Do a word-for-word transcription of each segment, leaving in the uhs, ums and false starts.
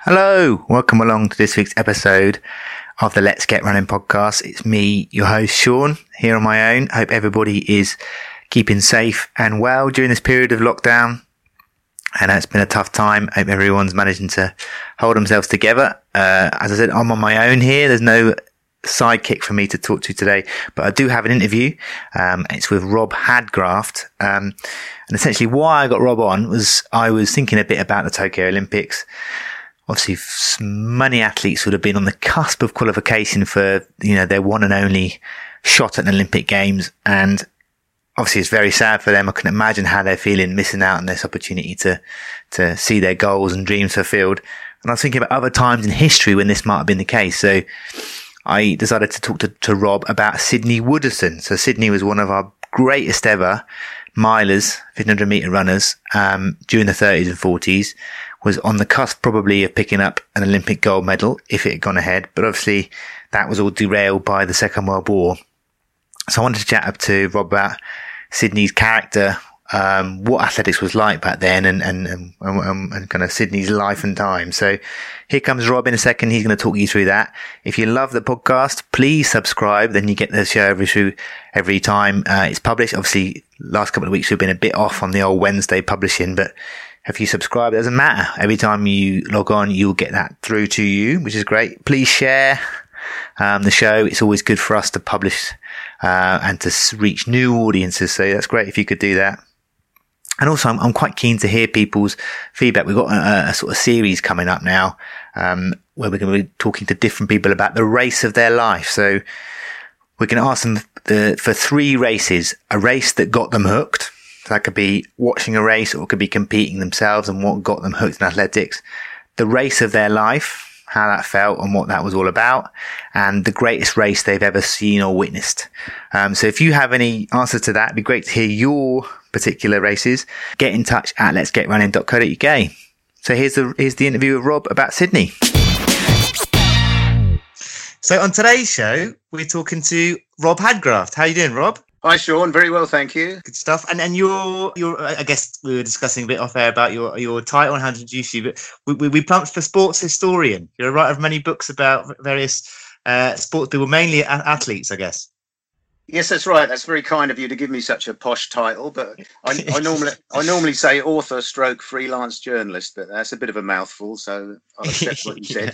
Hello, welcome along to this week's episode of the Let's Get Running podcast. It's me, your host Sean, here on my own. Hope everybody is keeping safe and well during this period of lockdown. I know it's been a tough time. Hope everyone's managing to hold themselves together. Uh, as I said, I'm on my own here. There's no sidekick for me to talk to today, but I do have an interview. Um, it's with Rob Hadgraft. Um, and essentially why I got Rob on was I was thinking a bit about the Tokyo Olympics. Obviously, many athletes would have been on the cusp of qualification for, you know, their one and only shot at an Olympic Games. And obviously, it's very sad for them. I can imagine how they're feeling missing out on this opportunity to, to see their goals and dreams fulfilled. And I was thinking about other times in history when this might have been the case. So I decided to talk to, to Rob about Sydney Wooderson. So Sydney was one of our greatest ever milers, fifteen hundred meter runners, um, during the thirties and forties. Was on the cusp probably of picking up an Olympic gold medal if it had gone ahead. But obviously that was all derailed by the Second World War. So I wanted to chat up to Rob about Sydney's character, um, what athletics was like back then and, and, and, and, and kind of Sydney's life and time. So here comes Rob in a second. He's going to talk you through that. If you love the podcast, please subscribe. Then you get the show every, through every time uh, it's published. Obviously, last couple of weeks we've been a bit off on the old Wednesday publishing, but if you subscribe, it doesn't matter. Every time you log on, you'll get that through to you, which is great. Please share um, the show. It's always good for us to publish uh, and to reach new audiences. So that's great if you could do that. And also, I'm, I'm quite keen to hear people's feedback. We've got a, a sort of series coming up now um, where we're going to be talking to different people about the race of their life. So we're going to ask them the, for three races, a race that got them hooked. So that could be watching a race or it could be competing themselves and what got them hooked in athletics. The race of their life, how that felt and what that was all about, and the greatest race they've ever seen or witnessed. Um, so if you have any answers to that, it'd be great to hear your particular races. Get in touch at lets get running dot co dot uk. So here's the, here's the interview with Rob about Sydney. So on today's show, we're talking to Rob Hadgraft. How you doing, Rob? Hi, Sean. Very well, thank you. Good stuff. And and you're you're I guess we were discussing a bit off air about your your title and how to introduce you, but we we, we plumped for sports historian. You're a writer of many books about various uh, sports people, mainly a- athletes, I guess. Yes, that's right. That's very kind of you to give me such a posh title, but I, I normally I normally say author stroke freelance journalist, but that's a bit of a mouthful, so I'll accept what you said.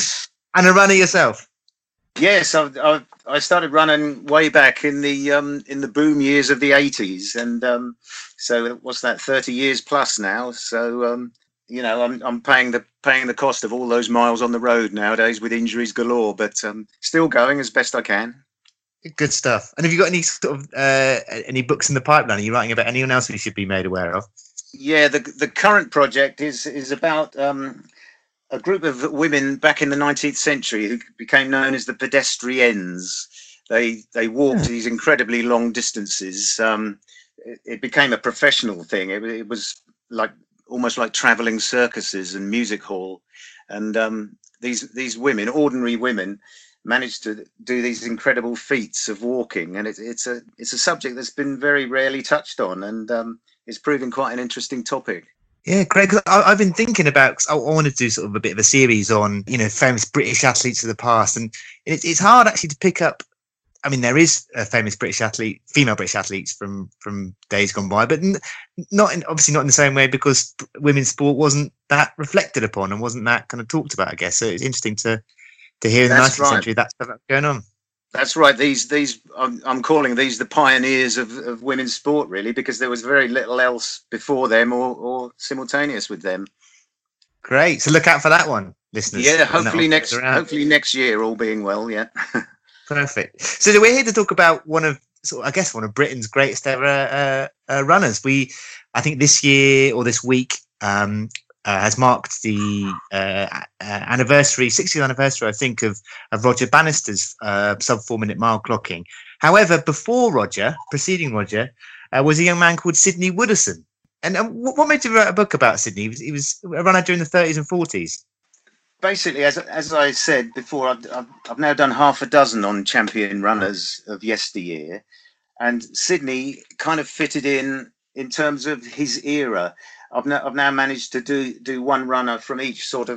And a runner yourself. Yes, I, I I started running way back in the um in the boom years of the eighties, and um so what's that, thirty years plus now. So um you know I'm I'm paying the paying the cost of all those miles on the road nowadays with injuries galore, but um still going as best I can. Good stuff. And have you got any sort of uh, any books in the pipeline? Are you writing about anyone else we should be made aware of? Yeah, the the current project is is about um. a group of women back in the nineteenth century who became known as the pedestriennes. They they walked these incredibly long distances. Um, it, it became a professional thing. It, it was like almost like traveling circuses and music hall. And um, these these women, ordinary women, managed to do these incredible feats of walking. And it, it's a it's a subject that's been very rarely touched on, and um, it's proving quite an interesting topic. Yeah, great. Cause I, I've been thinking about, cause I, I want to do sort of a bit of a series on, you know, famous British athletes of the past. And it, it's hard actually to pick up. I mean, there is a famous British athlete, female British athletes from, from days gone by, but n- not in, obviously not in the same way because women's sport wasn't that reflected upon and wasn't that kind of talked about, I guess. So it's interesting to, to hear in the nineteenth century that's going on. That's right. These, these, I'm, I'm calling these the pioneers of, of women's sport, really, because there was very little else before them or, or simultaneous with them. Great. So look out for that one, listeners. Yeah, hopefully next, hopefully next year, all being well. Yeah. Perfect. So we're here to talk about one of, sort of, I guess, one of Britain's greatest ever uh, uh, runners. We, I think, this year or this week. Um, Uh, has marked the uh, uh, anniversary, sixtieth anniversary, I think, of, of Roger Bannister's uh, sub four minute mile clocking. However, before Roger, preceding Roger, uh, was a young man called Sydney Wooderson. And uh, what made you write a book about Sydney? He was, he was a runner during the thirties and forties. Basically, as as I said before, I've, I've, I've now done half a dozen on champion runners of yesteryear, and Sydney kind of fitted in in terms of his era. I've now, I've now managed to do do one runner from each sort of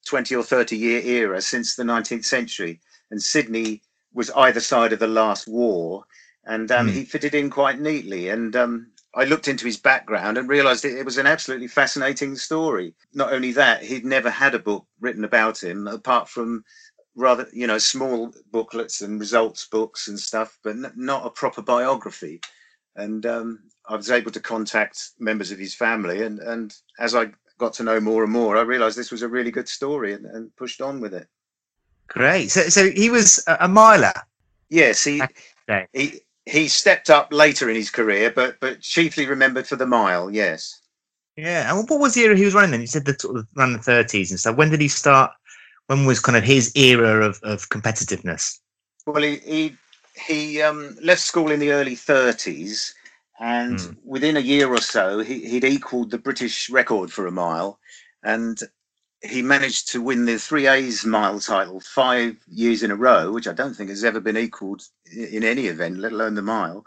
twenty or thirty year era since the nineteenth century. And Sydney was either side of the last war. And um, mm. he fitted in quite neatly. And um, I looked into his background and realised it, it was an absolutely fascinating story. Not only that, he'd never had a book written about him, apart from rather, you know, small booklets and results books and stuff, but n- not a proper biography. And um, I was able to contact members of his family. And, and as I got to know more and more, I realised this was a really good story and, and pushed on with it. Great. So, so he was a, a miler. Yes, he okay. he he stepped up later in his career, but but chiefly remembered for the mile. Yes. Yeah. And what was the era he was running then? You said the sort of around the thirties and stuff. When did he start? When was kind of his era of, of competitiveness? Well, he he he um, left school in the early thirties, and mm. within a year or so, he, he'd equalled the British record for a mile, and he managed to win the three A's mile title five years in a row, which I don't think has ever been equalled in any event, let alone the mile.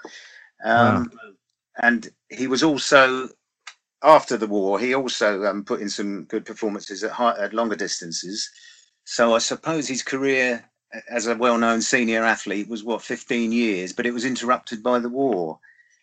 Um, wow. And he was also, after the war, he also um, put in some good performances at, high, at longer distances. So I suppose his career as a well-known senior athlete was, what, fifteen years, but it was interrupted by the war,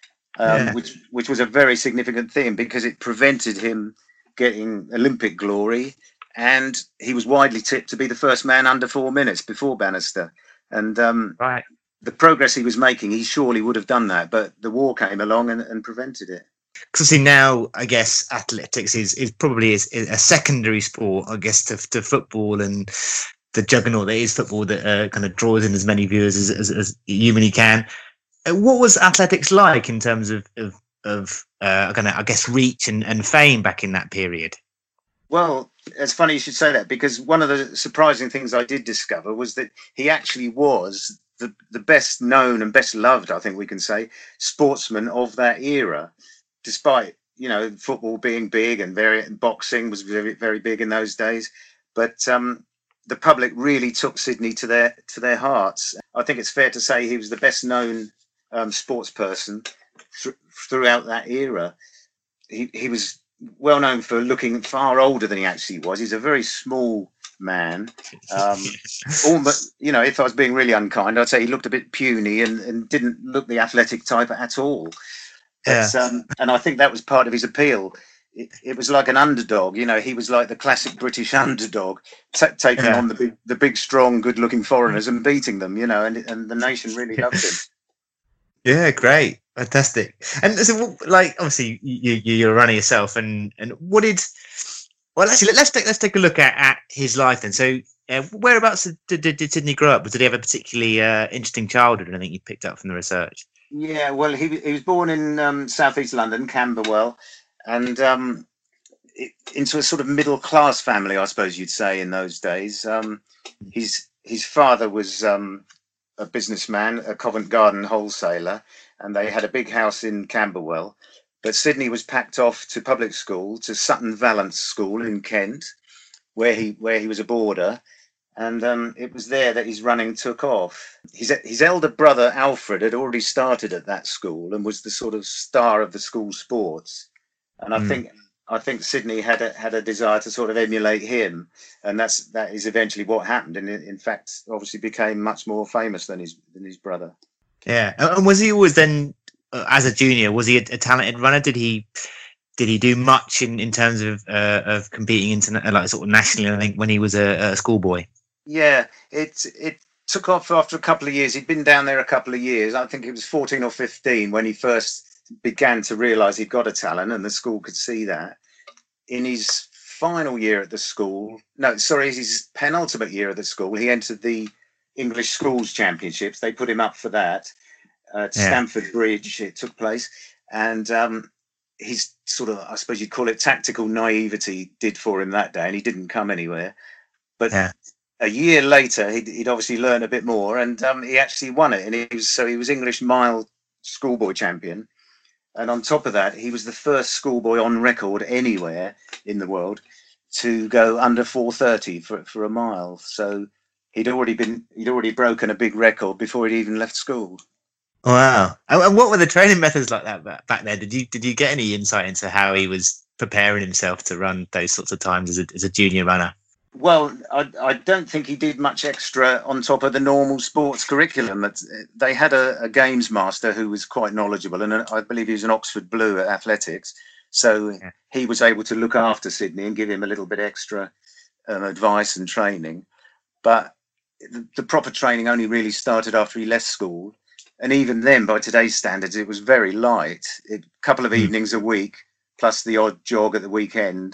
um, yeah. which which was a very significant thing because it prevented him getting Olympic glory. And he was widely tipped to be the first man under four minutes before Bannister. And um, right. the progress he was making, he surely would have done that. But the war came along and, and prevented it. Because see now, I guess athletics is, is probably is, is a secondary sport, I guess, to, to football and the juggernaut that is football that uh, kind of draws in as many viewers as, as, as humanly can. Uh, what was athletics like in terms of, of, of uh, kind of, I guess, reach and, and fame back in that period? Well, it's funny you should say that, because one of the surprising things I did discover was that he actually was the, the best known and best loved, I think we can say, sportsman of that era, despite, you know, football being big and very boxing was very, very big in those days. But um, the public really took Sydney to their to their hearts. I think it's fair to say he was the best known um, sports person th- throughout that era. He, he was well known for looking far older than he actually was. He's a very small man. Um, almost, you know, if I was being really unkind, I'd say he looked a bit puny and, and didn't look the athletic type at all. But, yeah. um, and I think that was part of his appeal. It, it was like an underdog. You know, he was like the classic British underdog, t- taking yeah. on the big, the big, strong, good-looking foreigners and beating them. You know, and and the nation really loved him. Yeah, great. Fantastic. And so, like, obviously, you, you, you're a runner yourself, and, and what did... Well, actually, let's take, let's take a look at, at his life then. So, uh, whereabouts did, did, did Sydney grow up? Did he have a particularly uh, interesting childhood, I think you picked up from the research? Yeah, well, he, he was born in um, southeast London, Camberwell, and um, it, into a sort of middle-class family, I suppose you'd say, in those days. Um, his, his father was um, a businessman, a Covent Garden wholesaler, and they had a big house in Camberwell. But Sydney was packed off to public school, to Sutton Valence School in Kent, where he where he was a boarder. And um, it was there that his running took off. His, his elder brother, Alfred, had already started at that school and was the sort of star of the school sports. And I mm. think I think Sydney had a, had a desire to sort of emulate him. And that's that is eventually what happened. And in fact, obviously became much more famous than his than his brother. Yeah. And was he always then, uh, as a junior, was he a, a talented runner? Did he did he do much in, in terms of uh, of competing into like sort of nationally? I think when he was a, a schoolboy. Yeah, it it took off after a couple of years. He'd been down there a couple of years. I think he was fourteen or fifteen when he first began to realise he'd got a talent, and the school could see that. In his final year at the school, no, sorry, his penultimate year at the school, he entered the English Schools Championships. They put him up for that at yeah. Stamford Bridge. It took place, and um, his sort of, I suppose you'd call it tactical naivety, did for him that day, and he didn't come anywhere. But yeah. a year later, he'd, he'd obviously learned a bit more, and um, he actually won it. And he was so he was English mile schoolboy champion. And on top of that, he was the first schoolboy on record anywhere in the world to go under four thirty for for a mile. So he'd already been he'd already broken a big record before he'd even left school. Wow! And what were the training methods like that back there? Did you did you get any insight into how he was preparing himself to run those sorts of times as a as a junior runner? Well, I, I don't think he did much extra on top of the normal sports curriculum. They had a, a games master who was quite knowledgeable, and I believe he was an Oxford Blue at athletics. So Yeah. he was able to look after Sydney and give him a little bit extra um, advice and training. But the, the proper training only really started after he left school. And even then, by today's standards, it was very light. A couple of Mm. evenings a week, plus the odd jog at the weekend.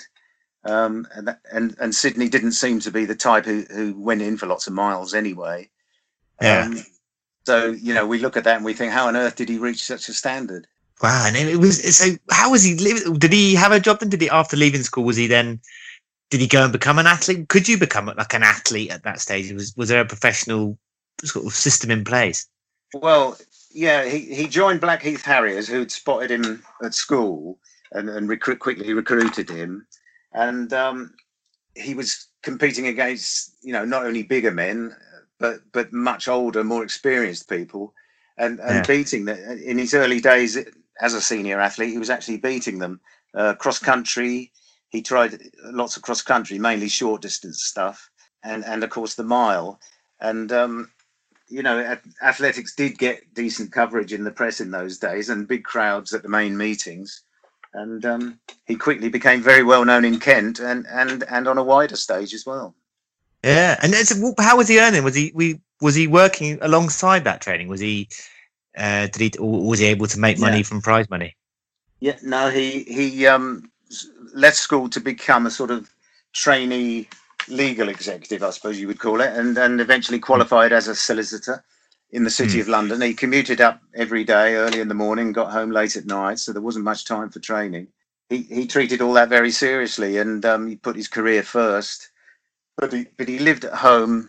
Um, and, that, and and Sydney didn't seem to be the type who, who went in for lots of miles anyway. Yeah. Um, so, you know, we look at that and we think, how on earth did he reach such a standard? Wow. And it was, so how was he living? Did he have a job then? Did he, after leaving school, was he then, did he go and become an athlete? Could you become like an athlete at that stage? Was, was there a professional sort of system in place? Well, yeah, he, he joined Blackheath Harriers, who'd spotted him at school and, and recruit, quickly recruited him. And um, he was competing against, you know, not only bigger men, but but much older, more experienced people, and, and Yeah. beating them. In his early days as a senior athlete, he was actually beating them. Uh, cross country, he tried lots of cross country, mainly short distance stuff, and, and of course the mile. And, um, you know, athletics did get decent coverage in the press in those days and big crowds at the main meetings. And um, he quickly became very well known in Kent and, and, and on a wider stage as well. Yeah, and it's, how was he earning? Was he we was he working alongside that training? Was he uh, did he or was he able to make money Yeah. from prize money? Yeah, no, he he um, left school to become a sort of trainee legal executive, I suppose you would call it, and and eventually qualified as a solicitor in the city Mm. of London. He commuted up every day early in the morning, got home late at night, so there wasn't much time for training. He he treated all that very seriously, and um, he put his career first. But he but he lived at home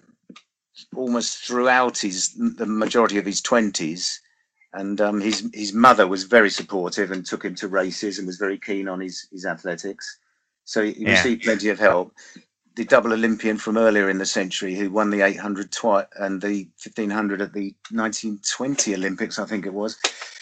almost throughout his the majority of his twenties, and um, his his mother was very supportive and took him to races and was very keen on his his athletics. So he Yeah. received plenty of help. The double Olympian from earlier in the century, who won the eight hundred twice and the fifteen hundred at the nineteen twenty Olympics, I think it was,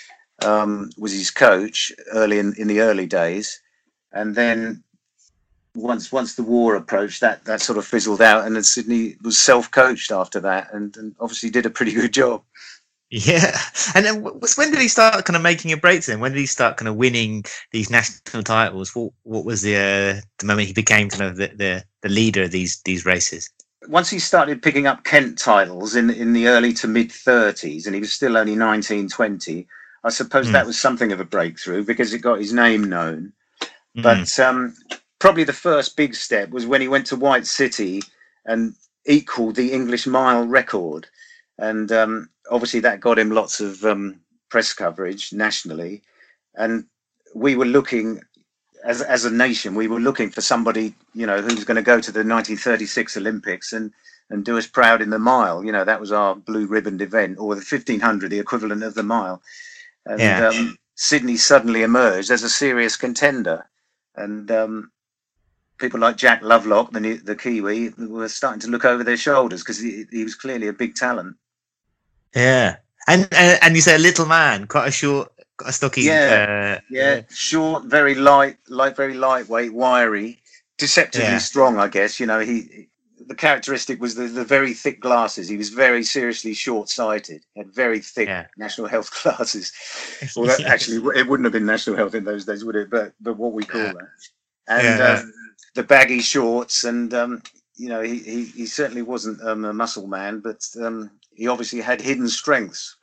um, was his coach early in, in the early days. And then once once the war approached, that that sort of fizzled out, and then Sydney was self-coached after that, and, and obviously did a pretty good job. Yeah, and then was, when did he start kind of making a break? Then when did he start kind of winning these national titles? What what was the uh, the moment he became kind of the, the, the leader of these these races? Once he started picking up Kent titles in in the early to mid thirties, and he was still only nineteen, twenty, I suppose Mm. that was something of a breakthrough because it got his name known. Mm. But um, probably the first big step was when he went to White City and equaled the English mile record. And um, obviously that got him lots of um, press coverage nationally. And we were looking, as as a nation, we were looking for somebody, you know, who's going to go to the nineteen thirty-six Olympics and, and do us proud in the mile. You know, that was our blue ribboned event, or the fifteen hundred, the equivalent of the mile. And Yeah. um, Sydney suddenly emerged as a serious contender. And um, people like Jack Lovelock, the new, the Kiwi, were starting to look over their shoulders because he, he was clearly a big talent. Yeah, and, and and you say a little man, quite a short, quite a stocky. Yeah, uh, yeah, short, very light, light, very lightweight, wiry, deceptively Yeah. strong. I guess you know he. The characteristic was the, the very thick glasses. He was very seriously short-sighted. He had very thick Yeah. national health glasses. Well, that, actually, it wouldn't have been national health in those days, would it? But but what we call Yeah. that. And Yeah. um, the baggy shorts, and um, you know, he, he he certainly wasn't um, a muscle man, but um, he obviously had hidden strengths.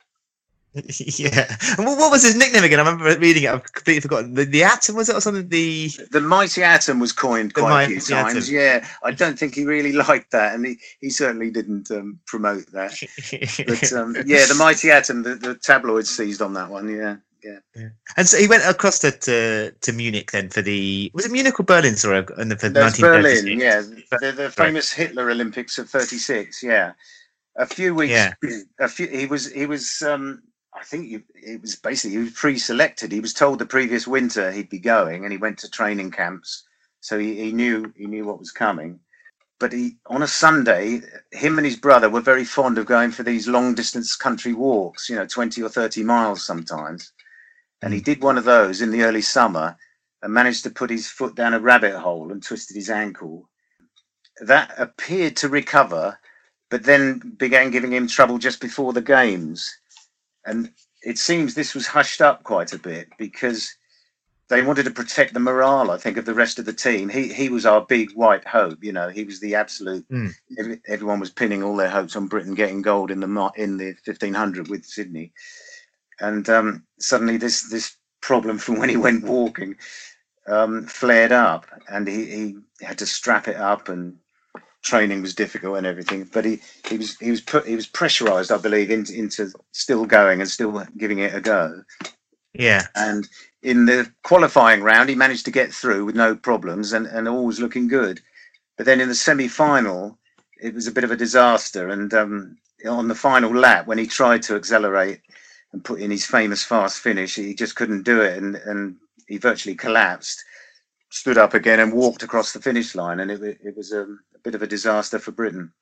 Yeah. And what, what was his nickname again? I remember reading it. I've completely forgotten. The, the Atom, was it, or something? The The mighty Atom was coined The quite a few Mighty times. Atom. Yeah, I don't think he really liked that, and he, he certainly didn't um, promote that. But um, yeah, the mighty Atom, the, the tabloids seized on that one. Yeah, yeah. Yeah. And so he went across to, to to Munich then for the, was it Munich or Berlin? Sorry, and the, for There's nineteen thirty-six. Berlin. Yeah, the, the famous Hitler Olympics of thirty-six. Yeah, a few weeks. Yeah. A few. He was. He was. Um, I think he, it was basically he was pre-selected. He was told the previous winter he'd be going, and he went to training camps, so he, he knew he knew what was coming. But he, on a Sunday, him and his brother were very fond of going for these long-distance country walks, you know, twenty or thirty miles sometimes. And he did one of those in the early summer and managed to put his foot down a rabbit hole and twisted his ankle. that appeared to recover, but then began giving him trouble just before the games. And it seems this was hushed up quite a bit because they wanted to protect the morale, I think, of the rest of the team. He he was our big white hope, you know. He was the absolute. Mm. Every, everyone was pinning all their hopes on Britain getting gold in the in the fifteen hundred with Sydney, and um, suddenly this this problem from when he went walking um, flared up, and he, he had to strap it up, and training was difficult and everything. But he, he was he was put he was pressurised, I believe, into into still going and still giving it a go. Yeah, and in the qualifying round, he managed to get through with no problems, and, and all was looking good. But then in the semi-final, it was a bit of a disaster. And um, on the final lap, when he tried to accelerate and put in his famous fast finish, he just couldn't do it, and, and he virtually collapsed, stood up again and walked across the finish line. And it, it was a, a bit of a disaster for Britain.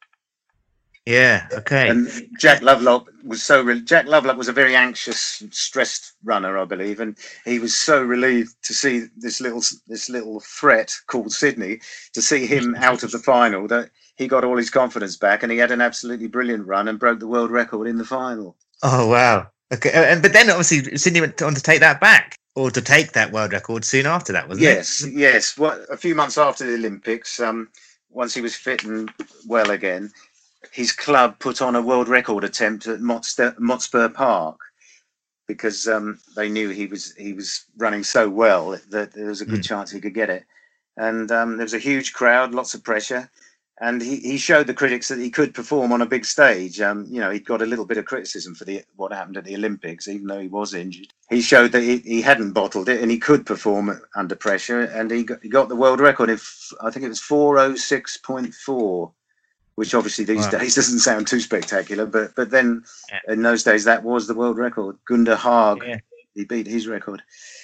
Yeah. Okay. And Jack Lovelock was so re- Jack Lovelock was a very anxious, stressed runner, I believe, and he was so relieved to see this little this little threat called Sydney, to see him out of the final, that he got all his confidence back, and he had an absolutely brilliant run and broke the world record in the final. Oh wow! Okay, and but then obviously Sydney went on to take that back, or to take that world record soon after that, wasn't yes, it? Yes, yes. Well, a few months after the Olympics, um, once he was fit and well again, his club put on a world record attempt at Motspur, Motspur Park, because um, they knew he was he was running so well that there was a good mm. chance he could get it. And um, there was a huge crowd, lots of pressure, and he, he showed the critics that he could perform on a big stage. Um, you know, he got a little bit of criticism for the what happened at the Olympics, even though he was injured. He showed that he, he hadn't bottled it, and he could perform under pressure, and he got, he got the world record. If I think it was four oh six point four. Which obviously these wow. days doesn't sound too spectacular, but but then yeah. in those days that was the world record. Gunder Haag, yeah. he beat his record.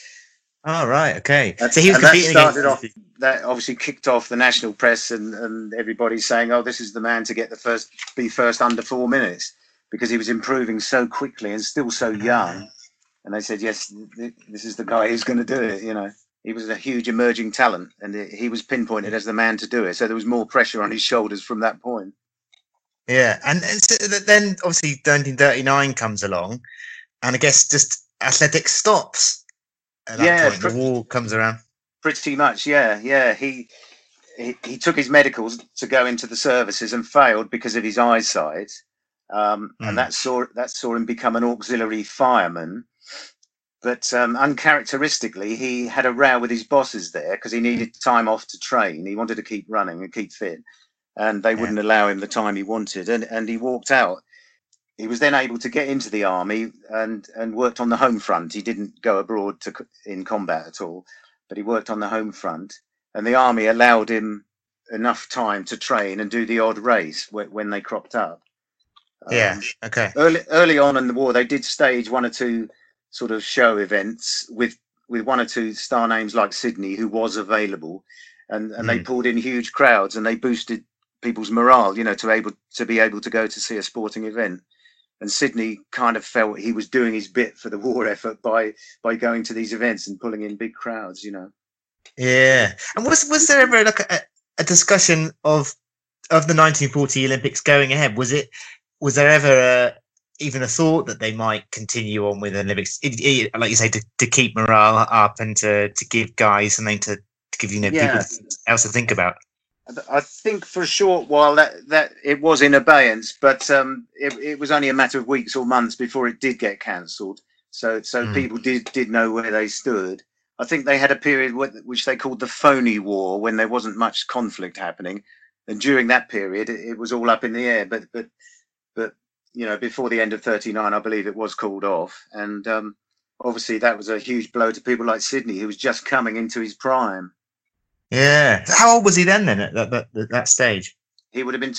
Oh right, okay. That, so he was competing that started against... off. That obviously kicked off the national press, and, and everybody saying, "Oh, this is the man to get the first, be first under four minutes," because he was improving so quickly and still so young. And they said, "Yes, this is the guy who's going to do it." You know. He was a huge emerging talent, and he was pinpointed as the man to do it. So there was more pressure on his shoulders from that point. Yeah, and, and so then obviously nineteen thirty-nine comes along, and I guess just athletics stops at that yeah, point. The pre- war comes around. Pretty much, yeah, yeah. He, he he took his medicals to go into the services and failed because of his eyesight, um, mm. and that saw that saw him become an auxiliary fireman. But um, uncharacteristically, he had a row with his bosses there because he needed time off to train. He wanted to keep running and keep fit, and they yeah. wouldn't allow him the time he wanted, and, and he walked out. He was then able to get into the army and, and worked on the home front. He didn't go abroad to in combat at all, but he worked on the home front, and the army allowed him enough time to train and do the odd race when they cropped up. Yeah, um, okay. Early, early on in the war, they did stage one or two sort of show events with with one or two star names like Sydney, who was available, and and mm. they pulled in huge crowds, and they boosted people's morale, you know, to able to be able to go to see a sporting event. And Sydney kind of felt he was doing his bit for the war effort by by going to these events and pulling in big crowds, you know. Yeah. And was was there ever like a, a discussion of of the nineteen forty Olympics going ahead? Was it was there ever a even a thought that they might continue on with the Olympics, it, it, like you say, to, to keep morale up and to, to give guys something to, to give, you know, yeah. people else to think about? I think for a short while that, that it was in abeyance, but um, it, it was only a matter of weeks or months before it did get cancelled. So so mm. people did, did know where they stood. I think they had a period which they called the phony war, when there wasn't much conflict happening. And during that period, it, it was all up in the air. But, but, but, you know, before the end of thirty-nine, I believe it was called off. And um, obviously that was a huge blow to people like Sydney, who was just coming into his prime. Yeah. How old was he then, then, at that, that, that stage? He would have been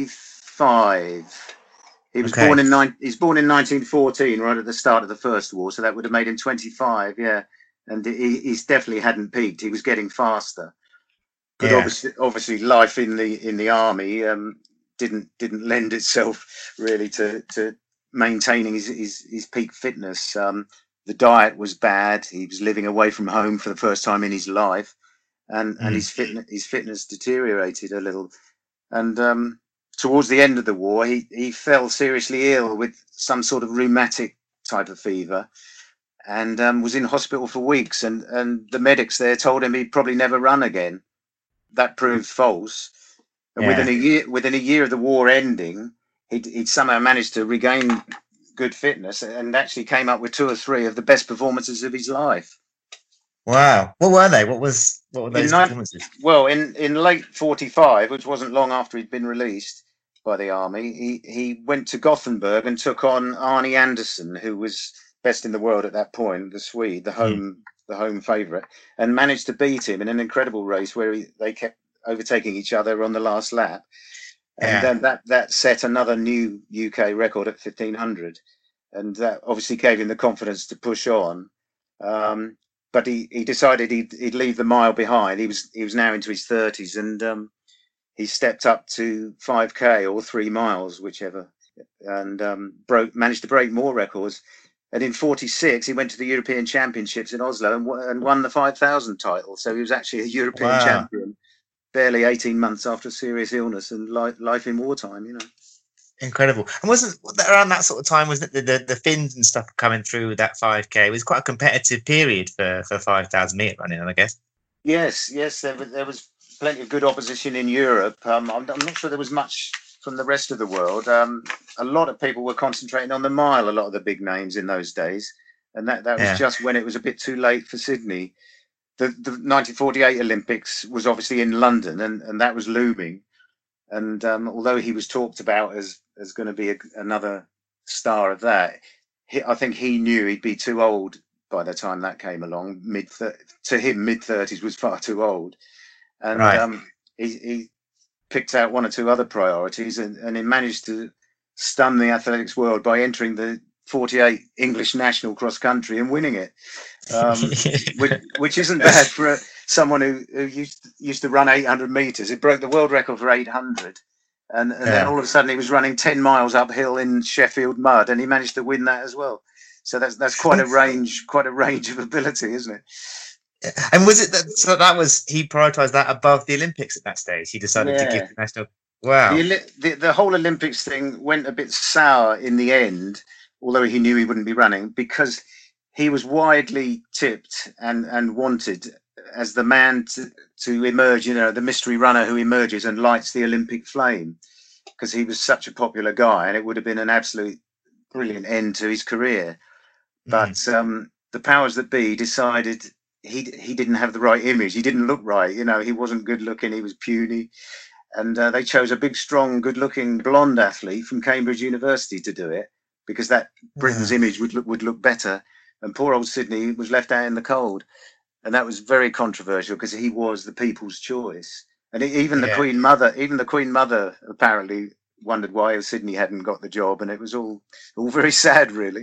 twenty-five. He was okay. born in nine, he's born in nineteen fourteen, right at the start of the First War. So that would have made him twenty-five, yeah. And he he's definitely hadn't peaked. He was getting faster. But yeah. obviously, obviously, life in the in the army um, didn't didn't lend itself really to to maintaining his his, his peak fitness. Um, the diet was bad. He was living away from home for the first time in his life, and mm. and his fitness his fitness deteriorated a little. and um, towards the end of the war, he, he fell seriously ill with some sort of rheumatic type of fever, and um, was in hospital for weeks. And, and the medics there told him he'd probably never run again. That proved false. And Yeah. within a year, within a year of the war ending, he'd, he'd somehow managed to regain good fitness and actually came up with two or three of the best performances of his life. Wow. What were they? What was what were those In, performances? well, in, in late forty-five, which wasn't long after he'd been released by the army, he, he went to Gothenburg and took on Arnie Anderson, who was best in the world at that point, the Swede, the home mm. the home favourite, and managed to beat him in an incredible race where he, they kept overtaking each other on the last lap. And yeah. then that, that set another new U K record at fifteen hundred. And that obviously gave him the confidence to push on. Um, but he, he decided he'd, he'd leave the mile behind. He was he was now into his thirties, and um, he stepped up to five K or three miles, whichever, and um, broke managed to break more records. And in forty-six, he went to the European Championships in Oslo and, w- and won the five thousand title. So he was actually a European wow. champion, barely eighteen months after a serious illness and life, life in wartime, you know. Incredible. And wasn't around that sort of time, wasn't it, the, the, the Finns and stuff coming through with that five K? It was quite a competitive period for, for five thousand metre running, I guess. Yes, yes, there, there was plenty of good opposition in Europe. Um, I'm, I'm not sure there was much from the rest of the world. Um, a lot of people were concentrating on the mile, a lot of the big names in those days. And that, that was yeah. just when it was a bit too late for Sydney. The, the nineteen forty-eight Olympics was obviously in London, and, and that was looming. And um, although he was talked about as, as going to be a, another star of that, he, I think he knew he'd be too old by the time that came along. Mid to him, mid thirties was far too old, and right. um, he, he picked out one or two other priorities, and, and he managed to stun the athletics world by entering the forty-eight English national cross country and winning it, um, which, which isn't bad for a, someone who, who used used to run eight hundred meters. It broke the world record for eight hundred, and, and yeah. then all of a sudden he was running ten miles uphill in Sheffield mud, and he managed to win that as well. So that's that's quite a range, quite a range of ability, isn't it? And was it that so that was he prioritized that above the Olympics at that stage? He decided yeah. to give the national. Wow. The, the the whole Olympics thing went a bit sour in the end, although he knew he wouldn't be running, because he was widely tipped and, and wanted as the man to, to emerge, you know, the mystery runner who emerges and lights the Olympic flame, because he was such a popular guy, and it would have been an absolute brilliant end to his career. Mm. But um, the powers that be decided he he didn't have the right image. He didn't look right. You know, he wasn't good looking. He was puny. And uh, they chose a big, strong, good looking blonde athlete from Cambridge University to do it, because that Britain's yeah. image would look would look better. And poor old Sydney was left out in the cold. And that was very controversial because he was the people's choice. And even the yeah. Queen Mother, even the Queen Mother apparently wondered why Sydney hadn't got the job. And it was all all very sad, really.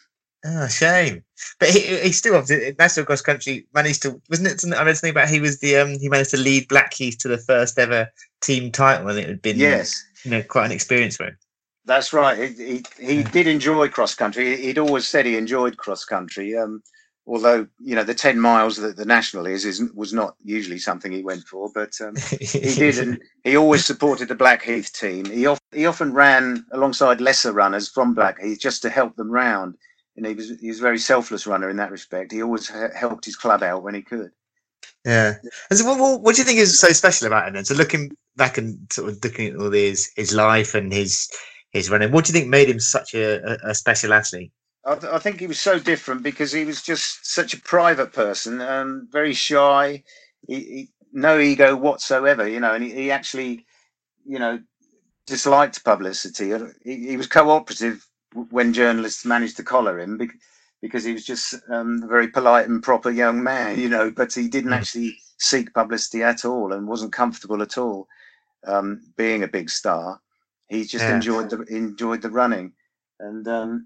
Oh, shame. But he he still obviously national cross country managed to, wasn't it something I read something about he was the um he managed to lead Blackheath to the first ever team title, and it had been yes. you know, quite an experience for him. That's right. He he, he did enjoy cross country. He'd always said he enjoyed cross country. Um, although you know the ten miles that the national is is was not usually something he went for, but um, he did, and he always supported the Blackheath team. He of, he often ran alongside lesser runners from Blackheath just to help them round. And he was he was a very selfless runner in that respect. He always ha- helped his club out when he could. Yeah. And so, what, what do you think is so special about him then? So looking back and sort of looking at all his his life and his his running, what do you think made him such a, a, a special athlete? I, th- I think he was so different because he was just such a private person, um, very shy, he, he, no ego whatsoever, you know, and he, he actually, you know, disliked publicity. He, he was cooperative when journalists managed to collar him because he was just um, a very polite and proper young man, you know, but he didn't mm. actually seek publicity at all and wasn't comfortable at all um, being a big star. He just yeah. enjoyed the enjoyed the running, and um,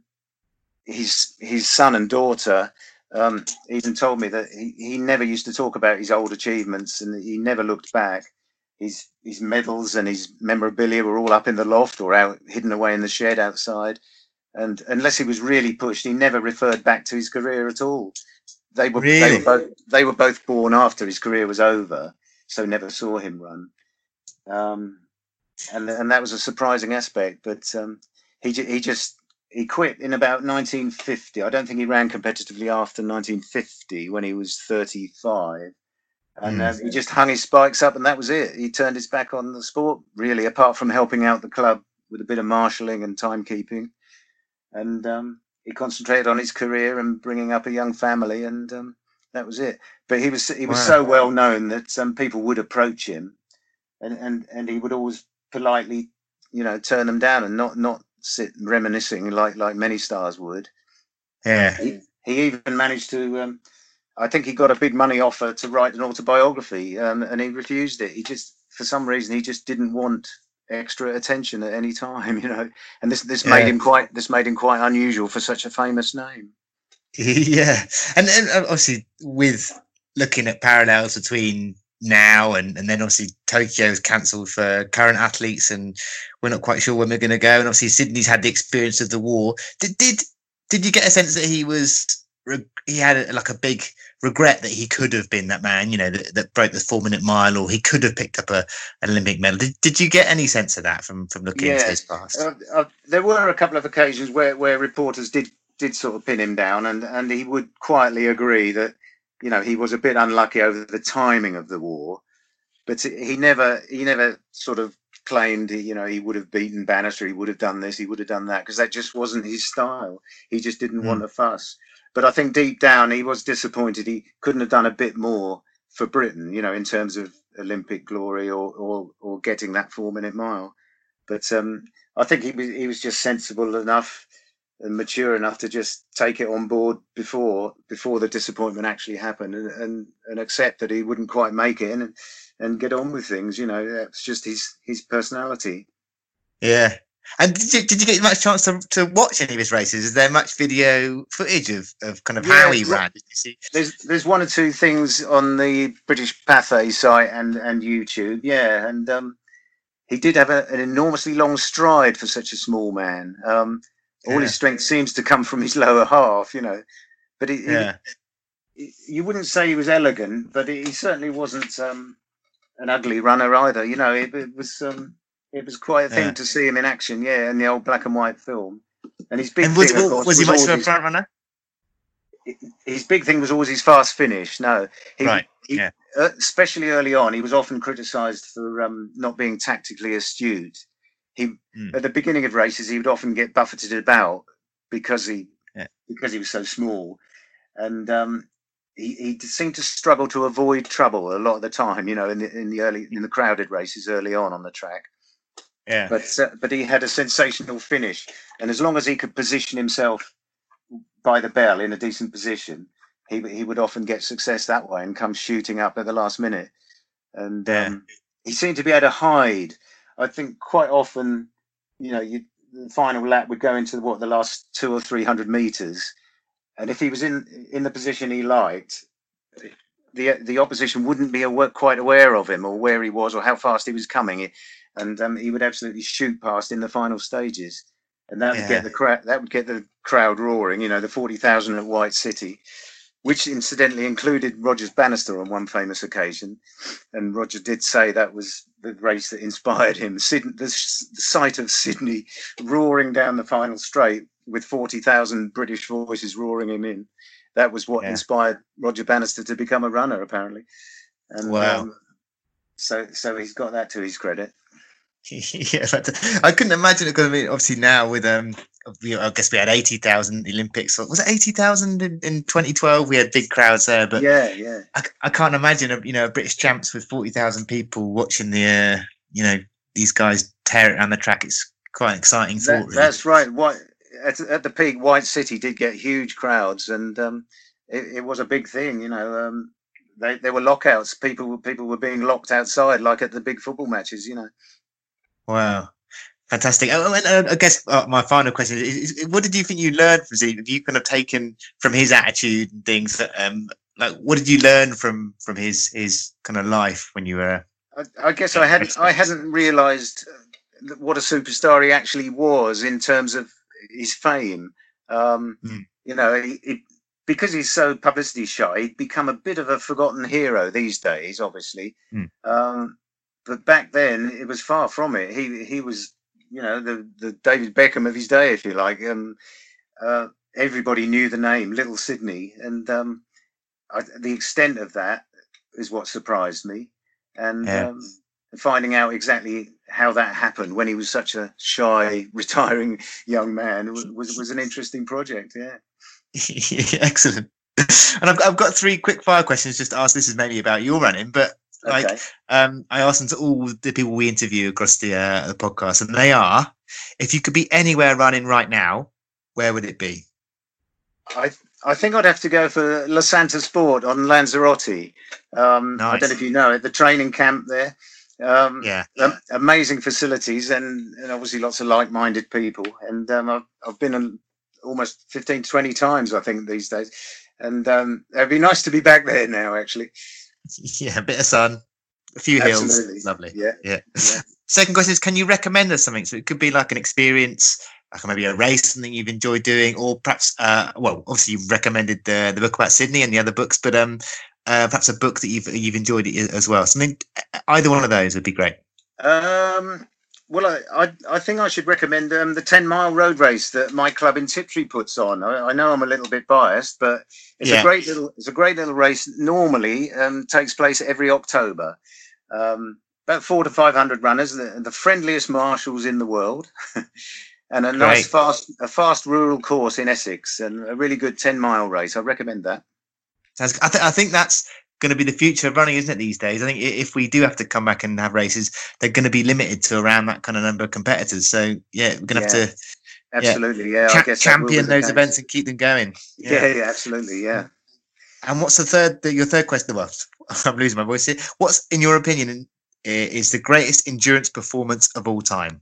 his his son and daughter um, even told me that he, he never used to talk about his old achievements, and he never looked back. His his medals and his memorabilia were all up in the loft or out hidden away in the shed outside, and unless he was really pushed, he never referred back to his career at all. They were really? they were both they were both born after his career was over, so never saw him run. Um, and and that was a surprising aspect. But um, he he just he quit in about nineteen fifty. I don't think he ran competitively after nineteen fifty when he was thirty-five. And Mm. uh, he just hung his spikes up, and that was it. He turned his back on the sport, really, apart from helping out the club with a bit of marshalling and timekeeping. And um, he concentrated on his career and bringing up a young family, and um, that was it. But he was he was Wow. so well known that some um, people would approach him, and, and, and he would always politely, you know, turn them down and not not sit reminiscing like like many stars would. Yeah. He, he even managed to. Um, I think he got a big money offer to write an autobiography, um, and he refused it. He just, for some reason, he just didn't want extra attention at any time, you know. And this this Yeah. made him quite this made him quite unusual for such a famous name. Yeah, and then obviously with looking at parallels between now and, and then obviously Tokyo is cancelled for current athletes, and we're not quite sure when we're going to go. And obviously Sydney's had the experience of the war. Did did did you get a sense that he was he had a, like a big regret that he could have been that man, you know, that, that broke the four minute mile, or he could have picked up a an Olympic medal? Did, did you get any sense of that from from looking Yeah. into his past? Uh, uh, there were a couple of occasions where where reporters did did sort of pin him down, and and he would quietly agree that, you know, he was a bit unlucky over the timing of the war, but he never he never sort of claimed, you know, he would have beaten Bannister, he would have done this, he would have done that, because that just wasn't his style. He just didn't Mm. want a fuss. But I think deep down he was disappointed he couldn't have done a bit more for Britain, you know, in terms of Olympic glory or or, or getting that four minute mile. But um, I think he was he was just sensible enough and mature enough to just take it on board before before the disappointment actually happened, and and, and accept that he wouldn't quite make it, and and get on with things. You know, that's just his his personality. Yeah. And did you, did you get much chance to, to watch any of his races? Is there much video footage of, of kind of Yeah, how he well, ran? Did you see? There's there's one or two things on the British Pathé site and and YouTube. Yeah, and um, he did have a, an enormously long stride for such a small man. Um, all Yeah. his strength seems to come from his lower half, you know. But he, Yeah. he, you wouldn't say he was elegant, but he certainly wasn't um, an ugly runner either. You know, it, it was um, it was quite a thing Yeah. to see him in action. Yeah, in the old black and white film. And his big And was, thing, of course, was he was much always of a his, front runner? his big thing was always his fast finish. No, he, Right. he, Yeah. uh, especially early on, he was often criticised for um, not being tactically astute. He Mm. at the beginning of races, he would often get buffeted about because he Yeah. because he was so small, and um, he, he seemed to struggle to avoid trouble a lot of the time. You know, in the in the early in the crowded races early on on the track. Yeah. But uh, but he had a sensational finish, and as long as he could position himself by the bell in a decent position, he he would often get success that way and come shooting up at the last minute. And Yeah. um, he seemed to be able to hide. I think quite often, you know, you, the final lap would go into what the last two or three hundred meters, and if he was in in the position he liked, the the opposition wouldn't be aware, quite aware of him or where he was or how fast he was coming, and um, he would absolutely shoot past in the final stages, and that would Yeah. get the crowd that would get the crowd roaring. You know, the forty thousand at White City, which incidentally included Rogers Bannister on one famous occasion. And Roger did say that was the race that inspired him. Sydney, the, the sight of Sydney roaring down the final straight with forty thousand British voices roaring him in, that was what Yeah. inspired Roger Bannister to become a runner, apparently. And Wow. um, so so he's got that to his credit. Yeah, but I couldn't imagine it. Because I mean, obviously now with um, we, I guess we had eighty thousand Olympics. Was it eighty thousand in, in twenty twelve? We had big crowds there, but Yeah, yeah. I, I can't imagine a you know a British champs with forty thousand people watching the uh, you know these guys tear it around the track. It's quite an exciting That, thought, really. that's right. What at, at the peak, White City did get huge crowds, and um, it, it was a big thing. You know, um, they, there were lockouts. People people were being locked outside, like at the big football matches. You know. Wow. Fantastic. Oh, and uh, I guess uh, my final question is, is: what did you think you learned from Zeke? Have you kind of taken from his attitude and things? That, um, like, what did you learn from from his his kind of life when you were? I, I guess I hadn't I hadn't realised what a superstar he actually was in terms of his fame. Um, Mm. You know, he, he, because he's so publicity shy, he'd become a bit of a forgotten hero these days. Obviously, Mm. um, but back then it was far from it. He he was, you know, the the David Beckham of his day, if you like. Um, uh, everybody knew the name Little Sydney, and um, I, the extent of that is what surprised me, and Yeah. um, finding out exactly how that happened when he was such a shy, retiring young man was was, was an interesting project. Yeah. Excellent. And I've, I've got three quick fire questions just to ask. This is mainly about your running, but like Okay. um, I asked them to all the people we interview across the uh, the podcast, and they are: if you could be anywhere running right now, where would it be? I I think I'd have to go for La Santa Sport on Lanzarote. Um, I Nice. don't know if you know it, the training camp there. Um, Yeah. um, amazing facilities and, and obviously lots of like-minded people. And um, I've, I've been um, almost fifteen, twenty times, I think, these days. And um, it'd be nice to be back there now, actually. Yeah, a bit of sun, a few hills. Absolutely. Lovely. Yeah. Yeah. Yeah. Second question is, can you recommend us something? So it could be like an experience, like maybe a race, something you've enjoyed doing, or perhaps, uh, well, obviously you've recommended the the book about Sydney and the other books, but um, uh, perhaps a book that you've you've enjoyed as well. Something, either one of those would be great. Um, well, I, I I think I should recommend um, the ten mile road race that my club in Tiptree puts on. I, I know I'm a little bit biased, but it's Yeah. a great little it's a great little race. Normally, um, takes place every October. Um, about four to five hundred runners, the, the friendliest marshals in the world, and a nice Great. fast a fast rural course in Essex, and a really good ten mile race. I recommend that. Sounds, I, th- I think that's going to be the future of running, isn't it, these days? I think i- if we do have to come back and have races, they're going to be limited to around that kind of number of competitors. So, yeah, we're going to Yeah, have to Absolutely, yeah. cha- I guess that will be champion the those case. events and keep them going. Yeah, yeah, absolutely, yeah. And what's the third, the, your third question? Well, I'm losing my voice here. What's, in your opinion, is the greatest endurance performance of all time?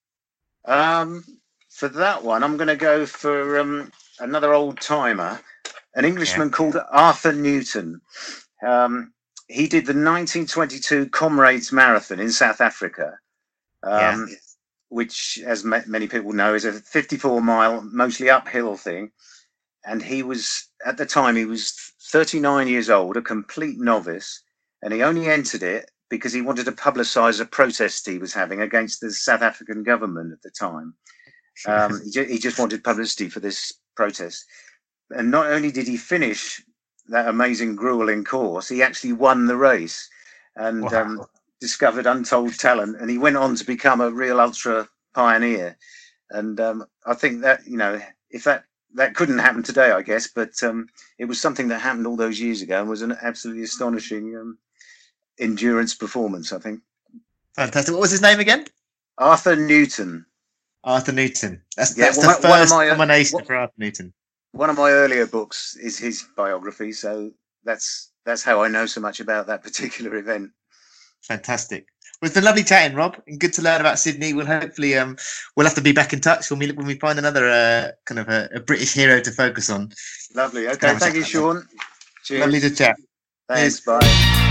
Um, for that one, I'm going to go for um, another old timer, an Englishman Yeah. called Arthur Newton. Um, he did the nineteen twenty-two Comrades Marathon in South Africa, um, Yeah. which, as ma- many people know, is a fifty-four mile, mostly uphill thing. And he was, at the time, he was thirty-nine years old, a complete novice, and he only entered it because he wanted to publicise a protest he was having against the South African government at the time. Um, he, ju- he just wanted publicity for this protest. And not only did he finish that amazing grueling course, he actually won the race and Wow. um, discovered untold talent. And he went on to become a real ultra pioneer. And um, I think that, you know, if that, that couldn't happen today, I guess, but um, it was something that happened all those years ago and was an absolutely astonishing um, endurance performance, I think. Fantastic. What was his name again? Arthur Newton. Arthur Newton. That's, Yeah, that's one- the one of first my, uh, combination what- for Arthur Newton. One of my earlier books is his biography, so that's that's how I know so much about that particular event. Fantastic. Well, it's been lovely chatting, Rob, and good to learn about Sydney. We'll hopefully um we'll have to be back in touch when we when we find another uh, kind of a, a British hero to focus on. Lovely. Have Okay, a thank you, chat. Sean. Cheers. Lovely to chat. Thanks. Cheers. Bye.